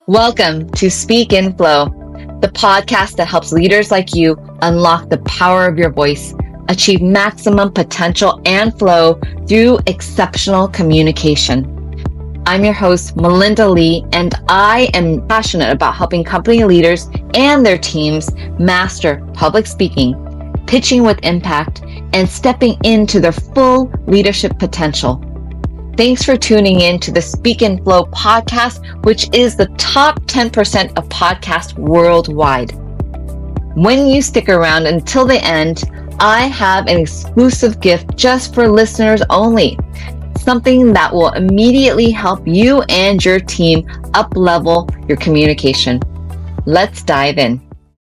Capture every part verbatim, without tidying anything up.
Welcome to Speak in Flow, the podcast that helps leaders like you unlock the power of your voice, achieve maximum potential and flow through exceptional communication. I'm your host, Melinda Lee, and I am passionate about helping company leaders and their teams master public speaking, pitching with impact, and stepping into their full leadership potential. Thanks for tuning in to the Speak in Flow podcast, which is the top ten percent of podcasts worldwide. When you stick around until the end, I have an exclusive gift just for listeners only. Something that will immediately help you and your team up-level your communication. Let's dive in.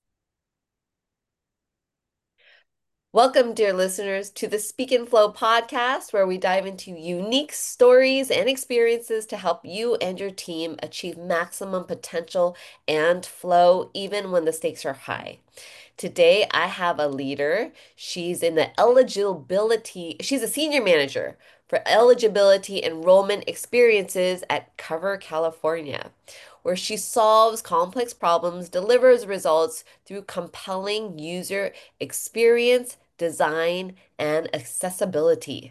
Welcome, dear listeners, to the Speak in Flow podcast, where we dive into unique stories and experiences to help you and your team achieve maximum potential and flow, even when the stakes are high. Today, I have a leader. She's in the eligibility, she's a senior manager for eligibility enrollment experiences at Cover California, where she solves complex problems, delivers results through compelling user experience, design, and accessibility.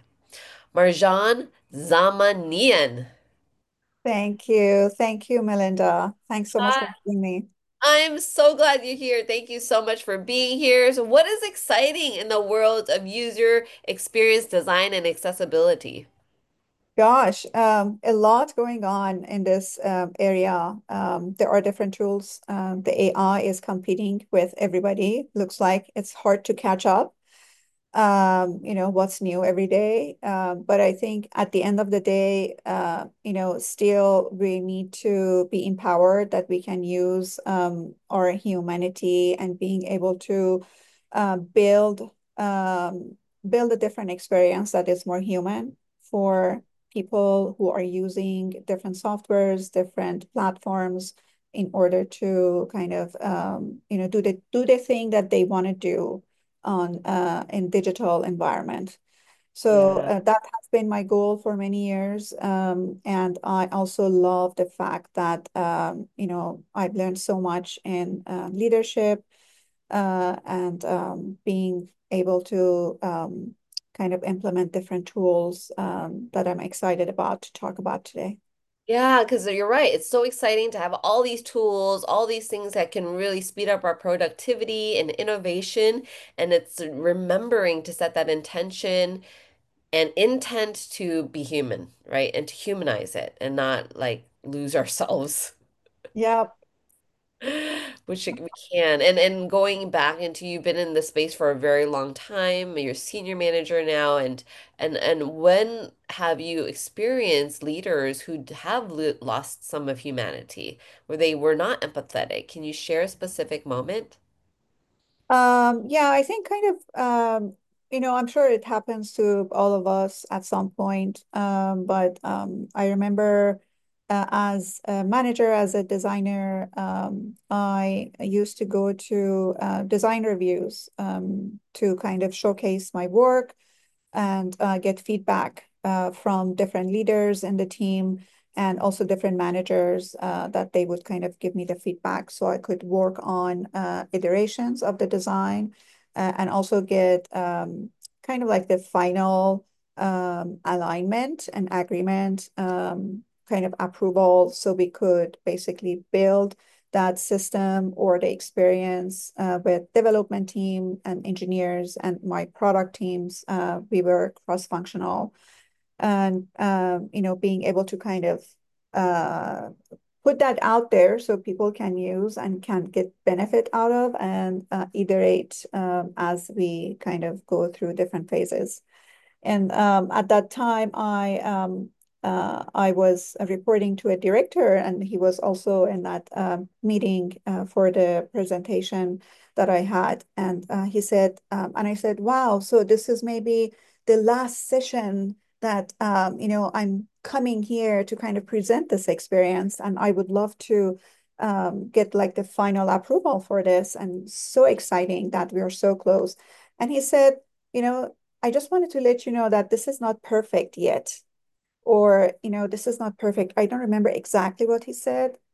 Marjan Zamanian. Thank you. Thank you, Melinda. Thanks so much Hi. for having me. I'm so glad you're here. Thank you so much for being here. So, what is exciting in the world of user experience design and accessibility? Gosh, um, a lot going on in this um, area. Um, there are different tools. Um, the A I is competing with everybody. Looks like it's hard to catch up. Um, you know, what's new every day. Um, but I think at the end of the day, uh, you know, still we need to be empowered that we can use um, our humanity and being able to uh, build um, build a different experience that is more human for people who are using different softwares, different platforms in order to kind of um, you know do the do the thing that they want to do on uh, in digital environment. So Yeah. uh, that has been my goal for many years. Um, and I also love the fact that, um, you know, I've learned so much in uh, leadership uh, and um, being able to um, kind of implement different tools um, that I'm excited about to talk about today. Yeah, because you're right. It's so exciting to have all these tools, all these things that can really speed up our productivity and innovation. And it's remembering to set that intention and intent to be human, right? And to humanize it and not like lose ourselves. Yeah. Which we can. And and going back into you've been in the space for a very long time. You're a senior manager now, and and and when have you experienced leaders who have lo lost some of humanity, where they were not empathetic? Can you share a specific moment? Um, yeah, I think kind of, um, you know, I'm sure it happens to all of us at some point. Um, but um, I remember uh, as a manager, as a designer, um, I used to go to uh, design reviews um, to kind of showcase my work and uh, get feedback uh, from different leaders in the team and also different managers uh, that they would kind of give me the feedback so I could work on uh, iterations of the design uh, and also get um, kind of like the final um, alignment and agreement um, kind of approval so we could basically build that system or the experience uh, with development team and engineers and my product teams. Uh, we were cross-functional and um, you know being able to kind of uh, put that out there so people can use and can get benefit out of and uh, iterate um, as we kind of go through different phases. And um, at that time, I um, uh, I was reporting to a director, and he was also in that um, meeting uh, for the presentation that I had. And uh, he said, um, and I said, "Wow, so this is maybe the last session that um, you know I'm coming here to kind of present this experience, and I would love to." Um, get like the final approval for this, and so exciting that we are so close. And he said, you know, I just wanted to let you know that this is not perfect yet, or, you know, this is not perfect. I don't remember exactly what he said.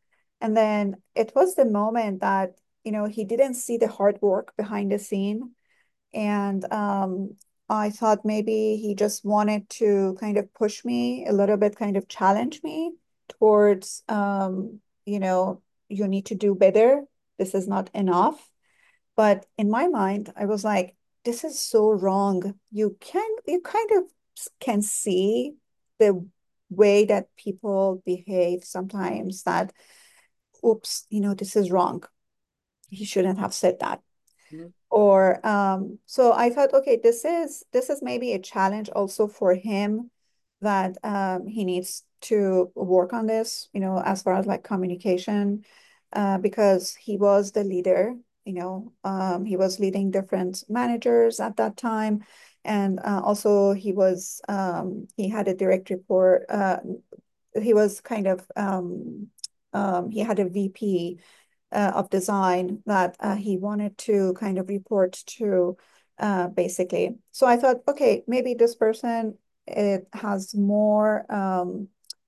And then it was the moment that, you know, he didn't see the hard work behind the scene. And um, I thought maybe he just wanted to kind of push me a little bit, kind of challenge me towards, um, you know, you need to do better. This is not enough. But in my mind, I was like, this is so wrong. You can, you kind of can see the way that people behave sometimes that, oops, you know, this is wrong. He shouldn't have said that. Mhm. Or um, so I thought, okay, this is this is maybe a challenge also for him that um, he needs to work on this, you know, as far as like communication, uh, because he was the leader, you know, um, he was leading different managers at that time. And uh, also he was um, he had a direct report. Uh, he was kind of um, um, he had a V P uh, of design that uh, he wanted to kind of report to, uh, basically. So I thought, okay, maybe this person it has more, um,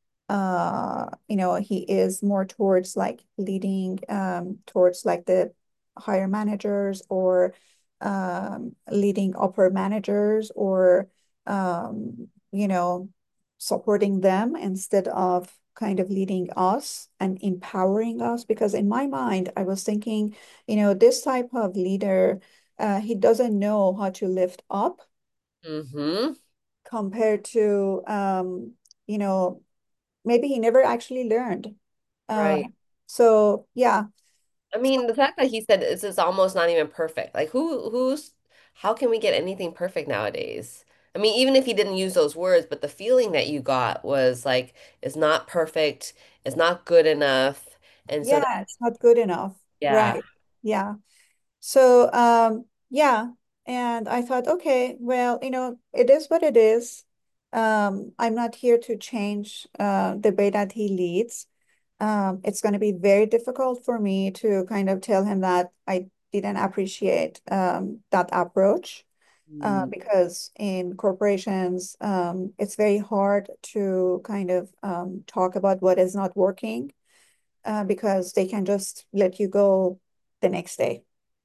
uh, you know, he is more towards like leading um, towards like the higher managers or um, leading upper managers or, um, you know, supporting them instead of kind of leading us and empowering us. Because in my mind, I was thinking, you know, this type of leader, uh, he doesn't know how to lift up Mm-hmm. compared to, um, you know, maybe he never actually learned. Uh, Right. so yeah, I mean, the fact that he said this is almost not even perfect. Like who who's how can we get anything perfect nowadays? I mean, even if he didn't use those words, but the feeling that you got was like it's not perfect, it's not good enough. And so that, yeah, it's not good enough. yeah. Right. Yeah. So um, yeah, and I thought, okay, well, you know, it is what it is. Um, I'm not here to change uh, the way that he leads. Um, it's going to be very difficult for me to kind of tell him that I didn't appreciate um, that approach. Uh, Mm, because in corporations, um, it's very hard to kind of um, talk about what is not working, uh, because they can just let you go the next day.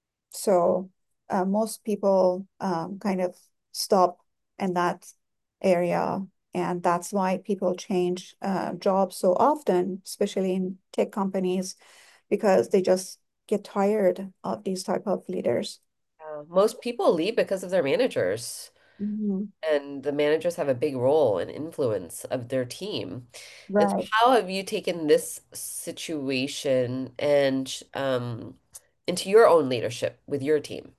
So uh, most people um, kind of stop in that area. And that's why people change uh, jobs so often, especially in tech companies, because they just get tired of these type of leaders. yeah. Most people leave because of their managers, Mhm. and the managers have a big role and influence of their team. And so Right. how have you taken this situation and um into your own leadership with your team?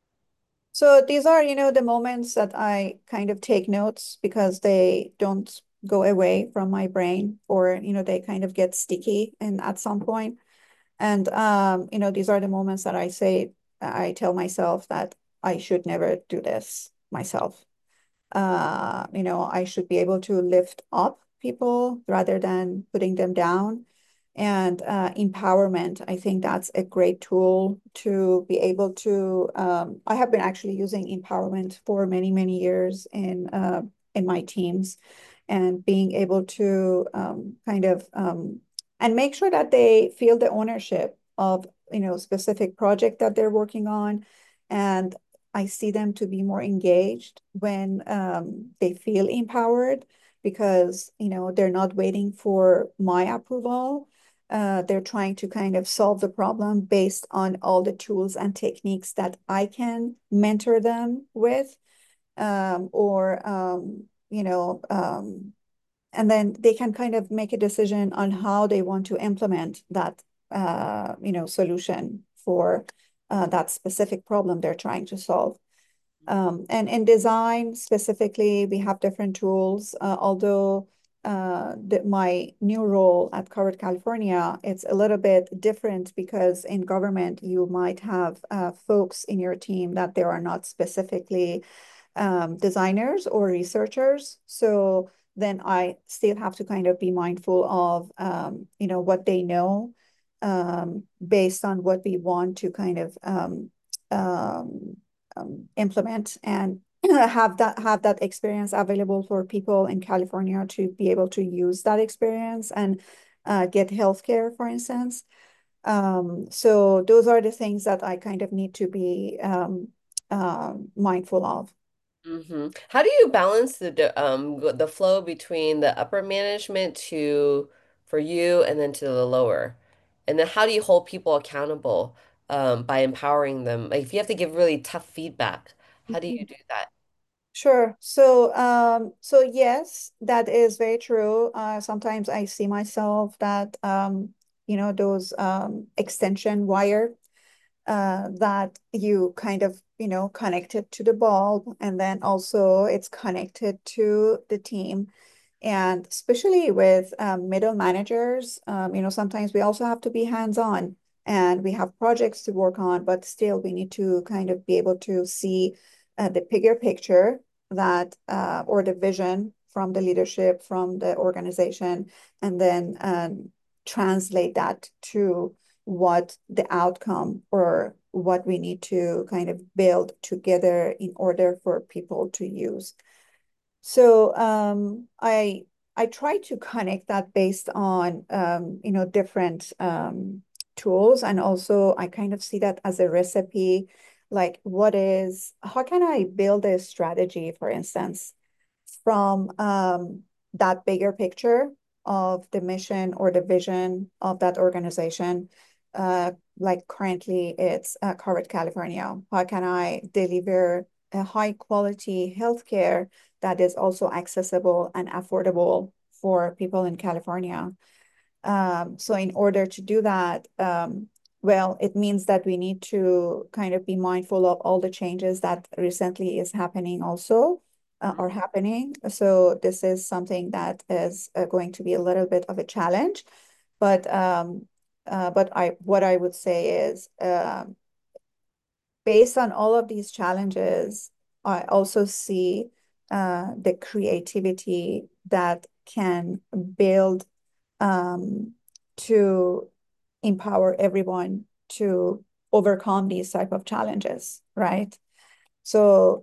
So these are, you know, the moments that I kind of take notes because they don't go away from my brain or, you know, they kind of get sticky and at some point. And um, you know, these are the moments that I say, I tell myself that I should never do this myself. Uh, you know, I should be able to lift up people rather than putting them down. And uh, empowerment, I think that's a great tool to be able to. Um, I have been actually using empowerment for many, many years in uh, in my teams, and being able to um, kind of um, and make sure that they feel the ownership of, you know, specific project that they're working on, and I see them to be more engaged when um, they feel empowered because, you know, they're not waiting for my approval. Uh, they're trying to kind of solve the problem based on all the tools and techniques that I can mentor them with, um, or, um, you know, um, and then they can kind of make a decision on how they want to implement that, uh, you know, solution for uh, that specific problem they're trying to solve. Um, and in design specifically, we have different tools. Uh, although uh, the, my new role at Covered California, it's a little bit different because in government, you might have uh, folks in your team that they are not specifically um, designers or researchers. So then I still have to kind of be mindful of, um, you know, what they know um, based on what we want to kind of um, um, um, implement and have that have that experience available for people in California to be able to use that experience and uh, get healthcare, for instance. Um, so those are the things that I kind of need to be um, uh, mindful of. Hmm. How do you balance the the, um g- the flow between the upper management to for you and then to the lower? And then how do you hold people accountable um by empowering them? Like if you have to give really tough feedback, how do you do that? Sure. So, um, so yes, that is very true. Uh, sometimes I see myself that, um, you know, those um, extension wire uh, that you kind of, you know, connected to the bulb, and then also it's connected to the team. And especially with um, middle managers, um, you know, sometimes we also have to be hands-on and we have projects to work on, but still we need to kind of be able to see uh, the bigger picture that uh, or the vision from the leadership, from the organization, and then um, translate that to what the outcome or what we need to kind of build together in order for people to use. So um, I I try to connect that based on um, you know different um, tools, and also I kind of see that as a recipe. Like, what is how can I build a strategy, for instance, from um, that bigger picture of the mission or the vision of that organization. Uh, like currently, it's uh, Harvard, California. How can I deliver a high quality healthcare that is also accessible and affordable for people in California? Um, so in order to do that, um, well, it means that we need to kind of be mindful of all the changes that recently is happening also uh, are happening. So this is something that is uh, going to be a little bit of a challenge. But um, uh, but I what I would say is um, based on all of these challenges, I also see uh, the creativity that can build um, to empower everyone to overcome these type of challenges, right? So,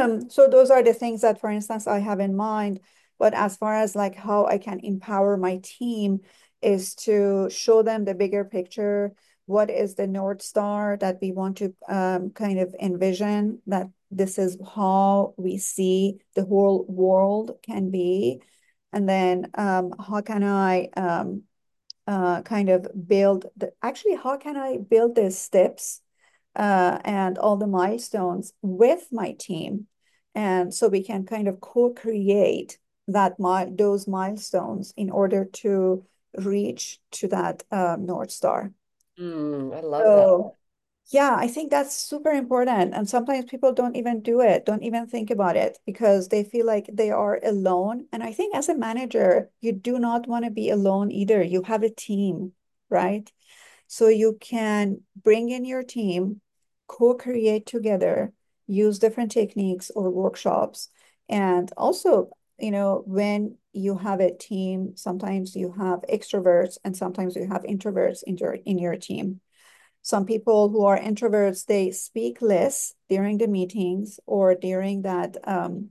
so those are the things that, for instance, I have in mind. But as far as like how I can empower my team is to show them the bigger picture. What is the North Star that we want to um, kind of envision that this is how we see the whole world can be. And then um, how can I um, uh, kind of build the, actually, how can I build the steps uh, and all the milestones with my team? And so we can kind of co-create that mi those milestones in order to reach to that uh, North Star. Mm, I love that. So yeah, I think that's super important. And sometimes people don't even do it, don't even think about it because they feel like they are alone. And I think as a manager, you do not want to be alone either. You have a team, right? So you can bring in your team, co-create together, use different techniques or workshops. And also, you know, when you have a team, sometimes you have extroverts and sometimes you have introverts in your in your team. Some people who are introverts, they speak less during the meetings or during that um,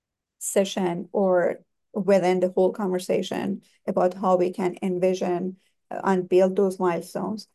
session or within the whole conversation about how we can envision uh, and build those milestones.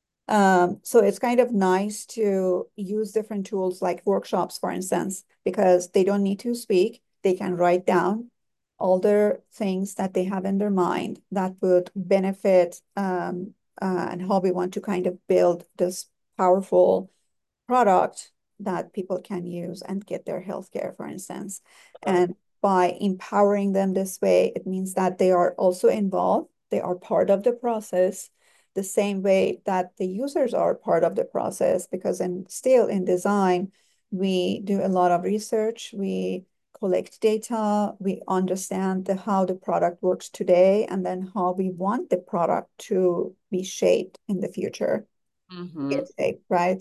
Um, so it's kind of nice to use different tools like workshops, for instance, because they don't need to speak. They can write down all the things that they have in their mind that would benefit um, uh, and how we want to kind of build this powerful product that people can use and get their healthcare, for instance. Uh, And by empowering them this way, it means that they are also involved, they are part of the process, the same way that the users are part of the process, because in still in design, we do a lot of research, we collect data, we understand the, how the product works today, and then how we want the product to be shaped in the future, mm-hmm. get shaped, right?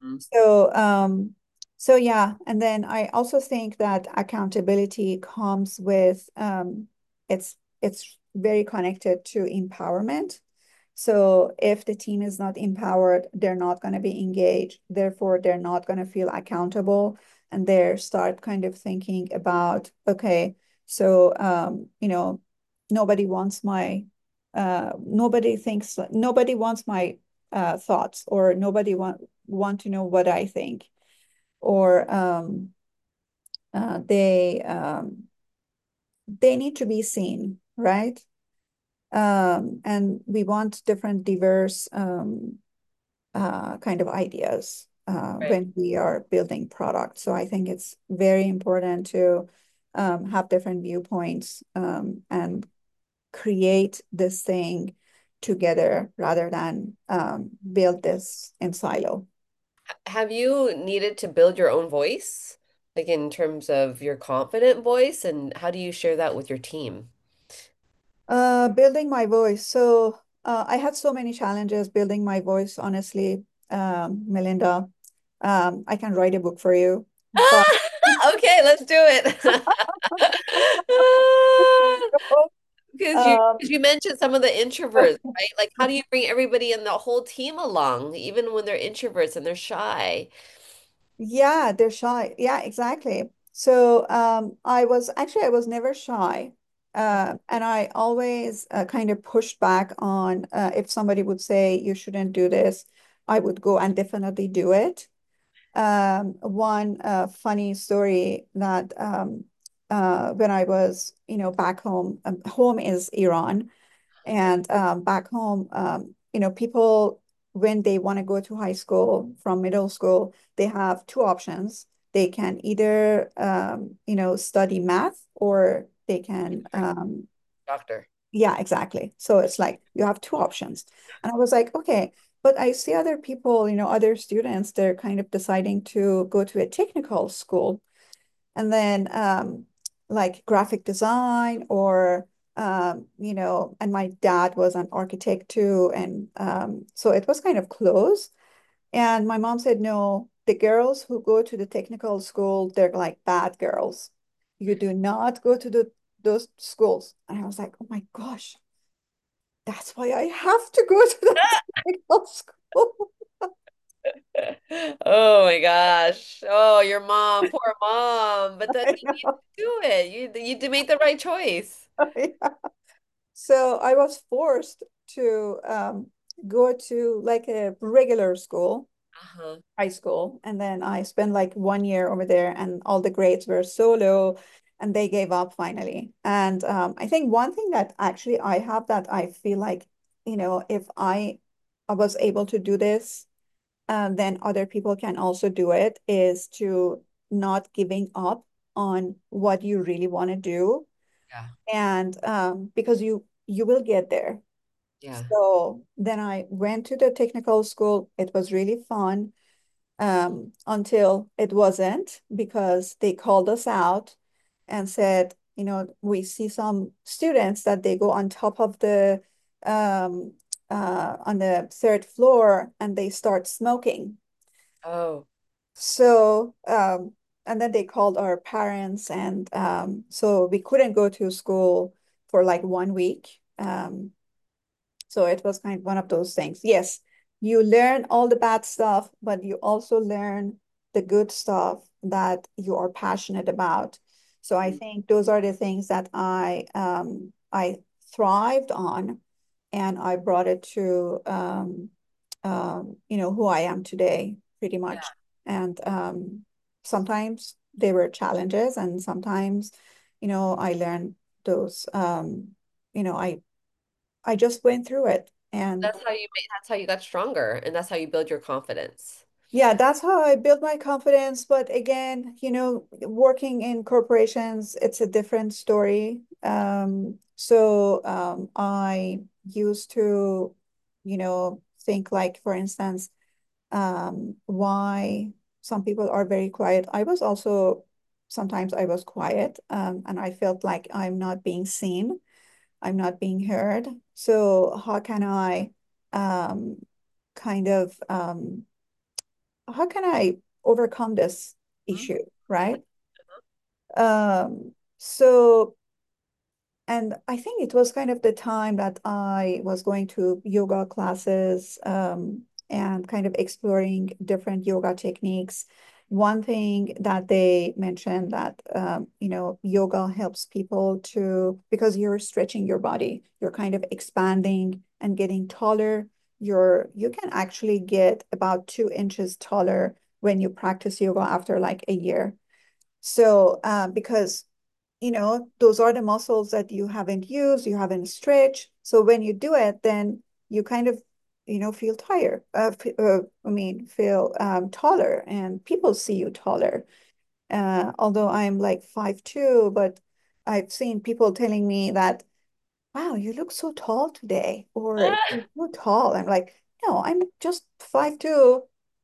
So, um, so yeah, and then I also think that accountability comes with um, it's it's very connected to empowerment. So if the team is not empowered, they're not going to be engaged. Therefore, they're not going to feel accountable, and they start kind of thinking about, okay, so um, you know, nobody wants my Uh, nobody thinks, nobody wants my uh, thoughts, or nobody want want to know what I think, or um, uh, they um, they need to be seen, right? Um, and we want different, diverse um, uh, kind of ideas uh, Right. when we are building products. So I think it's very important to um, have different viewpoints um, and create this thing together rather than um, build this in silo. Have you needed to build your own voice, like in terms of your confident voice, and how do you share that with your team? Uh, building my voice. So uh, I had so many challenges building my voice, honestly, um, Melinda. Um, I can write a book for you, but Okay, let's do it. Because you, um, 'cause you mentioned some of the introverts, right? Like, how do you bring everybody in the whole team along, even when they're introverts and they're shy? yeah, they're shy. Yeah, exactly. So um, I was actually I was never shy. Uh, and I always uh, kind of pushed back on uh, if somebody would say you shouldn't do this, I would go and definitely do it. Um, one uh, funny story that um, uh, when I was, you know, back home, um, home is Iran, and um, back home, um, you know, people, when they want to go to high school from middle school, they have two options. They can either, um, you know, study math, or they can, um, Doctor. yeah, exactly. So it's like you have two options. And I was like, okay, but I see other people, you know, other students, they're kind of deciding to go to a technical school, and then um, like graphic design, or um, you know, and my dad was an architect too, and um, so it was kind of close. And my mom said, no, the girls who go to the technical school, they're like bad girls. You do not go to the those schools. And I was like, oh my gosh, that's why I have to go to the technical school. Oh my gosh. Oh, your mom, poor mom. But then I you need know. to do it. You you to make the right choice. Yeah. So I was forced to um, go to like a regular school, Uh-huh. high school, and then I spent like one year over there, and all the grades were so low, and they gave up finally. And um, I think one thing that actually I have that I feel like, you know, if I, I was able to do this, uh, then other people can also do it, is to not giving up on what you really want to do. Yeah. And um, because you you will get there. Yeah. So then I went to the technical school. It was really fun um, until it wasn't, because they called us out and said, you know, we see some students that they go on top of the um, uh, on the third floor, and they start smoking. Oh. So um, and then they called our parents, and um, so we couldn't go to school for like one week. Um, so it was kind of one of those things. Yes, you learn all the bad stuff, but you also learn the good stuff that you are passionate about. So I think those are the things that I um, I thrived on, and I brought it to um, um, you know, who I am today, pretty Yeah. much. And um, sometimes they were challenges, and sometimes, you know, I learned those. Um, you know, I I just went through it. And That's how you made, that's how you got stronger, and that's how you build your confidence. yeah, that's how I built my confidence. But again, you know, working in corporations, it's a different story. Um, so um, I used to, you know, think like, for instance, um, why some people are very quiet. I was also, sometimes I was quiet, um, and I felt like I'm not being seen. I'm not being heard. So how can I um, kind of um, how can I overcome this Mhm. issue, right? Um, so and I think it was kind of the time that I was going to yoga classes um, and kind of exploring different yoga techniques. one thing that they mentioned that um, you know, yoga helps people to because you're stretching your body, you're kind of expanding and getting taller. You're you can actually get about two inches taller when you practice yoga after like a year. So uh, because you know, those are the muscles that you haven't used, you haven't stretched. So when you do it, then you kind of, you know, feel tired. Uh, f- uh, I mean, feel um, taller, and people see you taller. Uh, although I'm like five two, but I've seen people telling me that, wow, you look so tall today, or you're so tall. I'm like, no, I'm just five two.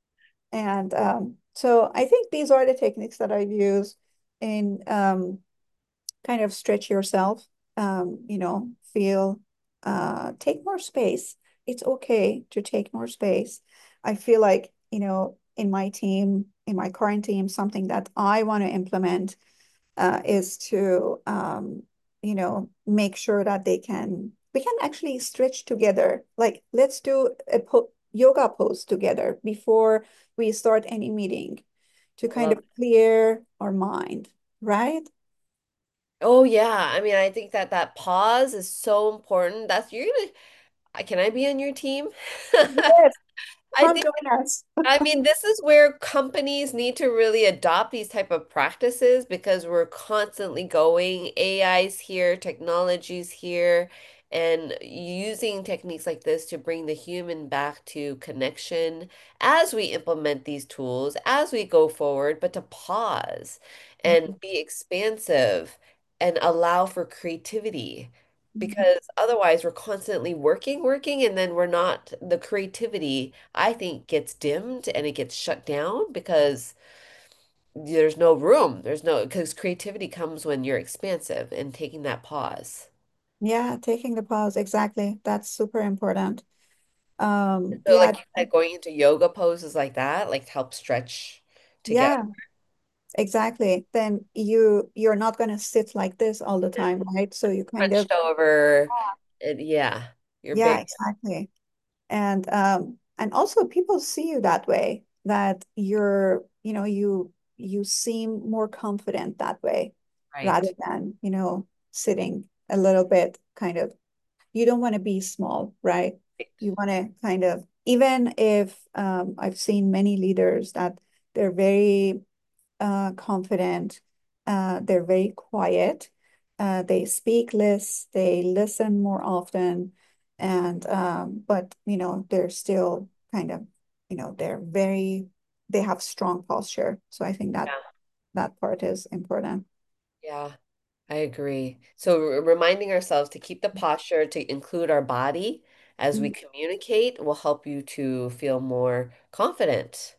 And um, so I think these are the techniques that I've used in um, kind of stretch yourself, um, you know, feel, uh, take more space. It's okay to take more space. I feel like, you know, in my team, in my current team, something that I want to implement uh, is to, um, you know, make sure that they can, we can actually stretch together. Like, let's do a po yoga pose together before we start any meeting to I kind love of clear our mind, right? Oh yeah, I mean, I think that that pause is so important. That's you're gonna. I- Can I be on your team? Yes. I Come think. join us. I mean, this is where companies need to really adopt these type of practices because we're constantly going. A I's here, technology's here, and using techniques like this to bring the human back to connection as we implement these tools, as we go forward, but to pause and Mhm. be expansive and allow for creativity. Mhm. Because otherwise, we're constantly working, working, and then we're not, the creativity, I think, gets dimmed and it gets shut down because there's no room. There's no, because creativity comes when you're expansive and taking that pause. Yeah, taking the pause. Exactly. That's super important. Um, So, yeah, like you said, going into yoga poses like that, like help stretch together. yeah, exactly. Then you you're not gonna sit like this all the time, right? So you kind of Hunched over. And yeah, you're yeah, big. exactly. And um and also people see you that way, that you're, you know, you you seem more confident that way rather Right. than, you know, sitting a little bit kind of you don't want to be small, right? You want to kind of, even if um, I've seen many leaders that they're very uh, confident, uh, they're very quiet, uh, they speak less, they listen more often, and um, but you know they're still kind of, you know, they're very, they have strong posture. So I think that Yeah. that part is important. Yeah. I agree. So r- reminding ourselves to keep the posture, to include our body as we Mhm. communicate will help you to feel more confident.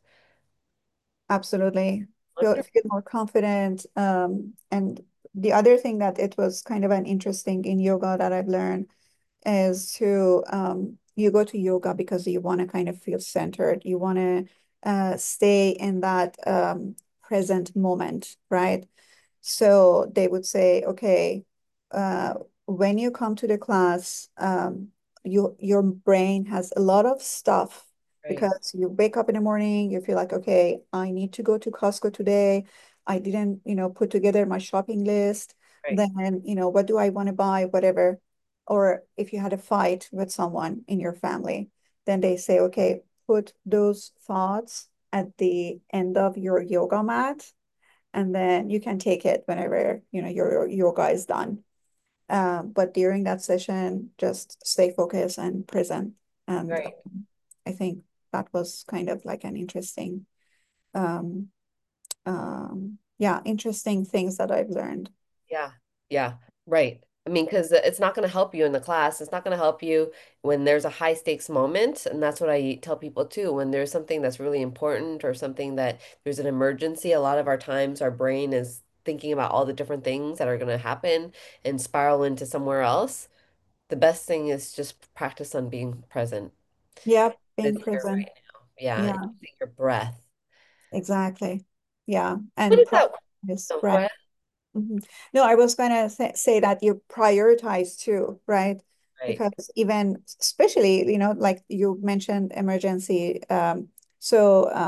Absolutely. Feel, Wonderful. feel more confident. Um, and the other thing that it was kind of an interesting in yoga that I've learned is to um, you go to yoga because you want to kind of feel centered. You want to uh, stay in that um, present moment, right? So they would say, okay, uh, when you come to the class, um, you, your brain has a lot of stuff Right, because you wake up in the morning, you feel like, okay, I need to go to Costco today. I didn't, you know, put together my shopping list. right, Then, you know, what do I want to buy, whatever. Or if you had a fight with someone in your family, then they say, okay, put those thoughts at the end of your yoga mat, and then you can take it whenever, you know, your yoga is done. Um, but during that session, just stay focused and present. And right. um, I think that was kind of like an interesting, um, um, yeah, interesting things that I've learned. Yeah, yeah, right. I mean, because it's not going to help you in the class. It's not going to help you when there's a high stakes moment. And that's what I tell people too. When there's something that's really important or something that there's an emergency, a lot of our times our brain is thinking about all the different things that are going to happen and spiral into somewhere else. The best thing is just practice on being present. Yeah, being It's here present. right now. Yeah, Yeah, using your breath. exactly. Yeah, What and is that? practice, Oh, go right? ahead. Mhm. No, I was gonna say, say that you prioritize too, right? Right. Because even especially, you know, like you mentioned emergency. Um, so um,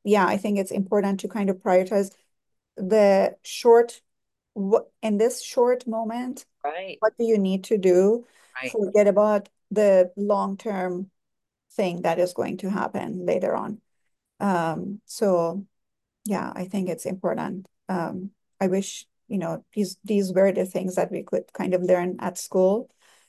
yeah, I think it's important to kind of prioritize the short, what in this short moment, Right. what do you need to do? Right. Forget about the long-term thing that is going to happen later on. Um, so yeah, I think it's important. Um, I wish, you know, these these were the things that we could kind of learn at school.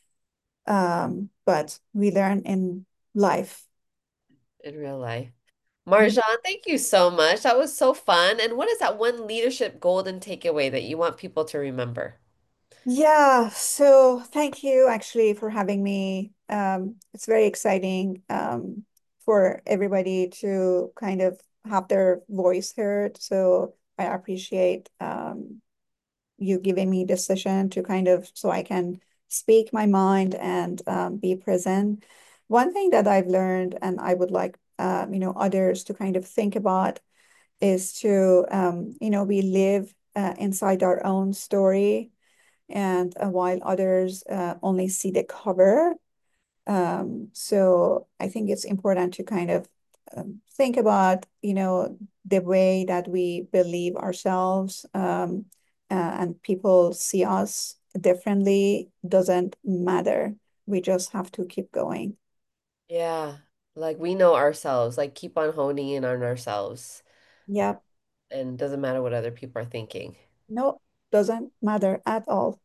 Um, but we learn in life. In real life. Mhm. Marjan, thank you so much. That was so fun. And what is that one leadership golden takeaway that you want people to remember? Yeah, so thank you actually for having me. Um, it's very exciting um, for everybody to kind of have their voice heard. So I appreciate um, you giving me this session to kind of so I can speak my mind and um, be present. One thing that I've learned and I would like um, you know others to kind of think about is to um, you know we live uh, inside our own story and uh, while others uh, only see the cover. Um, so I think it's important to kind of um, think about, you know, the way that we believe ourselves um, uh, and people see us differently doesn't matter. We just have to keep going. Yeah, like we know ourselves, like keep on honing in on ourselves, Yep. and doesn't matter what other people are thinking. No, doesn't matter at all.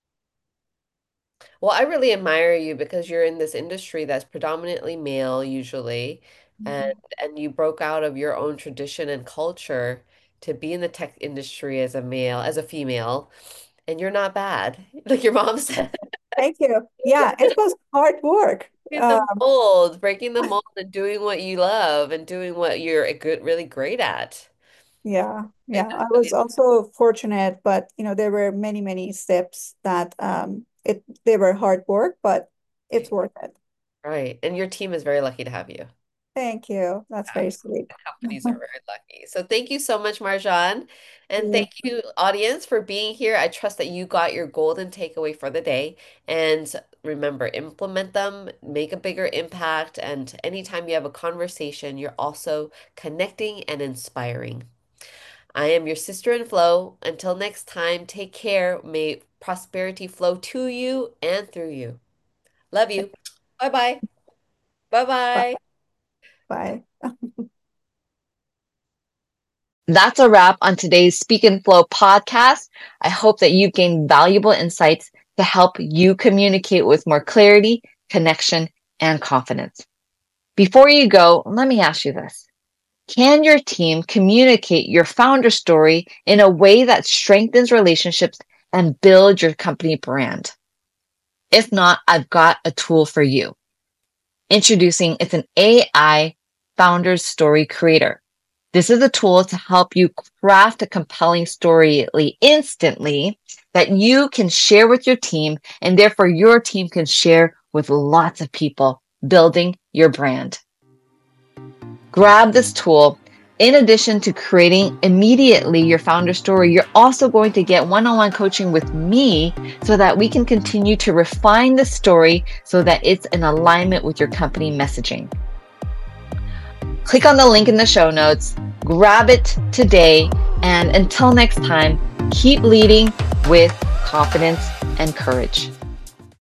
Well, I really admire you because you're in this industry that's predominantly male usually, and Mhm. and you broke out of your own tradition and culture to be in the tech industry as a male, as a female, and you're not bad, like your mom said. Thank you. Yeah, it was hard work. Breaking Uh, the mold, breaking the mold and doing what you love and doing what you're a good, really great at. Yeah, And yeah. I that's was really also fortunate, but you know, there were many, many steps that um it they were hard work, but it's right. worth it. Right. And your team is very lucky to have you. Thank you. That's very sweet. Companies are very lucky. So thank you so much, Marjan. And Yeah. thank you, audience, for being here. I trust that you got your golden takeaway for the day. And remember, implement them, make a bigger impact. And anytime you have a conversation, you're also connecting and inspiring. I am your sister in flow. Until next time, take care. May prosperity flow to you and through you. Love you. Bye bye. Bye Bye. bye. Bye. That's a wrap on today's Speak and Flow podcast. I hope that you've gained valuable insights to help you communicate with more clarity, connection, and confidence. Before you go, let me ask you this. Can your team communicate your founder story in a way that strengthens relationships and builds your company brand? If not, I've got a tool for you. Introducing, it's an A I Founders Story Creator. This is a tool to help you craft a compelling story instantly that you can share with your team, and therefore your team can share with lots of people, building your brand. Grab this tool. In addition to creating immediately your founder story, you're also going to get one-on-one coaching with me so that we can continue to refine the story so that it's in alignment with your company messaging. Click on the link in the show notes, grab it today, and until next time, keep leading with confidence and courage.